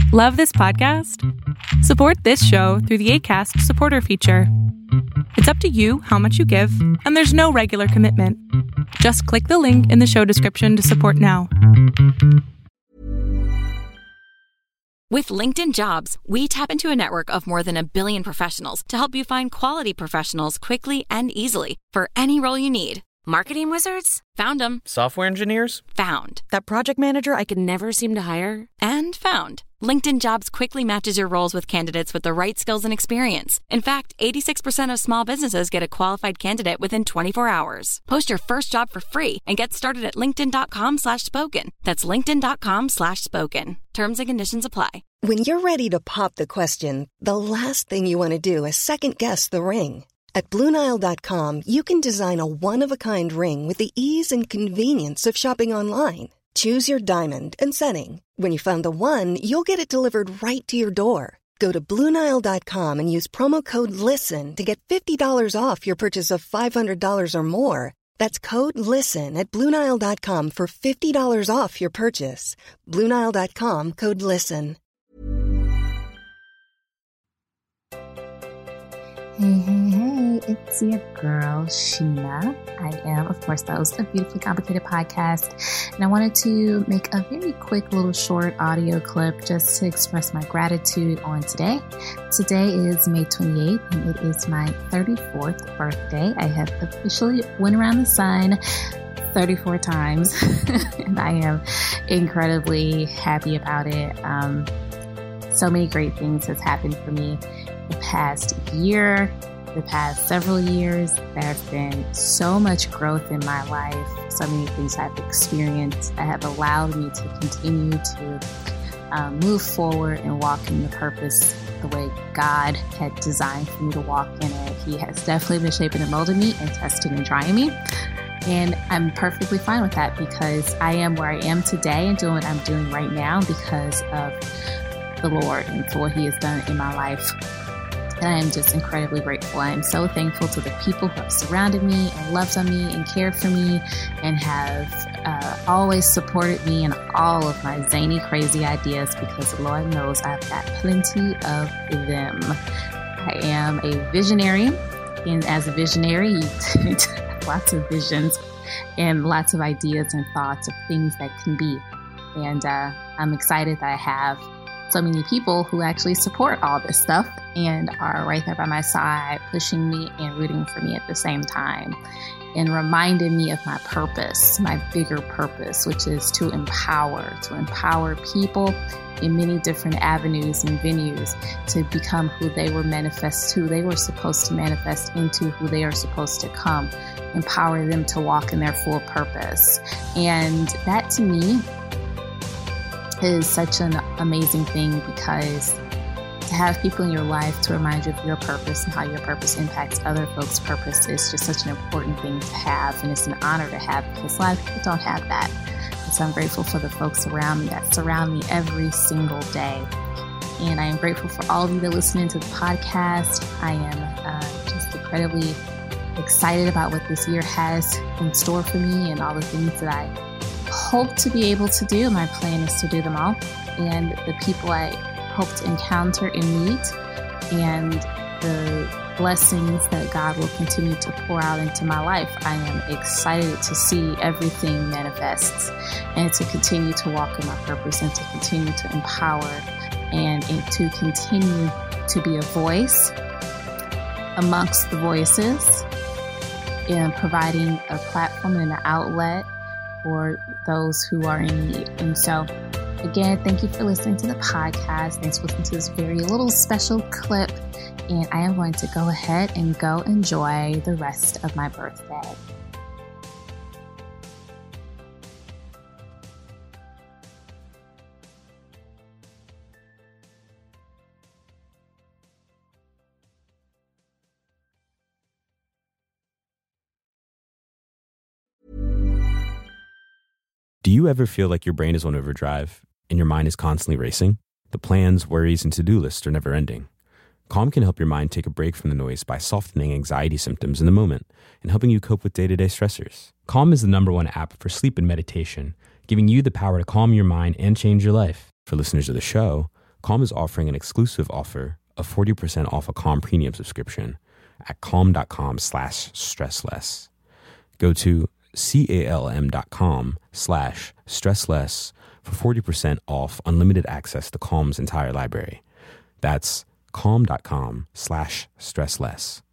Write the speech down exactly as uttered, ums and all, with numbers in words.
Love this podcast? Support this show through the Acast supporter feature. It's up to you how much you give, and there's no regular commitment. Just click the link in the show description to support now. With LinkedIn Jobs, we tap into a network of more than a billion professionals to help you find quality professionals quickly and easily for any role you need. Marketing wizards? Found them. Software engineers? Found. That project manager I could never seem to hire? And found. LinkedIn Jobs quickly matches your roles with candidates with the right skills and experience. In fact, eighty-six percent of small businesses get a qualified candidate within twenty-four hours. Post your first job for free and get started at linkedin.com slash spoken. That's linkedin.com slash spoken. Terms and conditions apply. When you're ready to pop the question, the last thing you want to do is second-guess the ring. At Blue Nile dot com, you can design a one-of-a-kind ring with the ease and convenience of shopping online. Choose your diamond and setting. When you find the one, you'll get it delivered right to your door. Go to Blue Nile dot com and use promo code LISTEN to get fifty dollars off your purchase of five hundred dollars or more. That's code LISTEN at Blue Nile dot com for fifty dollars off your purchase. Blue Nile dot com, code LISTEN. Hey, hey, hey, it's your girl, Sheena. I am, of course, the host of Beautifully Complicated Podcast, and I wanted to make a very quick little short audio clip just to express my gratitude on today. Today is May twenty-eighth, and it is my thirty-fourth birthday. I have officially went around the sun thirty-four times, and I am incredibly happy about it. Um, so many great things has happened for me the past year, the past several years. There have been so much growth in my life, so many things I've experienced that have allowed me to continue to um, move forward and walk in the purpose the way God had designed for me to walk in it. He has definitely been shaping and molding me and testing and trying me. And I'm perfectly fine with that because I am where I am today and doing what I'm doing right now because of the Lord and for what He has done in my life. And I am just incredibly grateful. I am so thankful to the people who have surrounded me and loved on me and cared for me and have uh, always supported me in all of my zany, crazy ideas because the Lord knows I've got plenty of them. I am a visionary, and as a visionary, you have lots of visions and lots of ideas and thoughts of things that can be. And uh, I'm excited that I have so many people who actually support all this stuff and are right there by my side, pushing me and rooting for me at the same time and reminding me of my purpose, my bigger purpose, which is to empower, to empower people in many different avenues and venues to become who they were manifest, who they were supposed to manifest into, who they are supposed to come, empower them to walk in their full purpose. And that to me is such an amazing thing because to have people in your life to remind you of your purpose and how your purpose impacts other folks' purpose is just such an important thing to have. And it's an honor to have because a lot of people don't have that. And so I'm grateful for the folks around me that surround me every single day. And I am grateful for all of you that are listening to the podcast. I am uh, just incredibly excited about what this year has in store for me and all the things that I hope to be able to do. My plan is to do them all. And the people I hope to encounter and meet and the blessings that God will continue to pour out into my life. I am excited to see everything manifests and to continue to walk in my purpose and to continue to empower and, and to continue to be a voice amongst the voices and providing a platform and an outlet for those who are in need. And so, again, thank you for listening to the podcast. Thanks for listening to this very little special clip. And I am going to go ahead and go enjoy the rest of my birthday. Do you ever feel like your brain is on overdrive and your mind is constantly racing? The plans, worries, and to-do lists are never ending. Calm can help your mind take a break from the noise by softening anxiety symptoms in the moment and helping you cope with day-to-day stressors. Calm is the number one app for sleep and meditation, giving you the power to calm your mind and change your life. For listeners of the show, Calm is offering an exclusive offer of forty percent off a Calm premium subscription at calm.com slash stressless. Go to calm.com slash stressless for forty percent off unlimited access to Calm's entire library. That's calm.com slash stressless.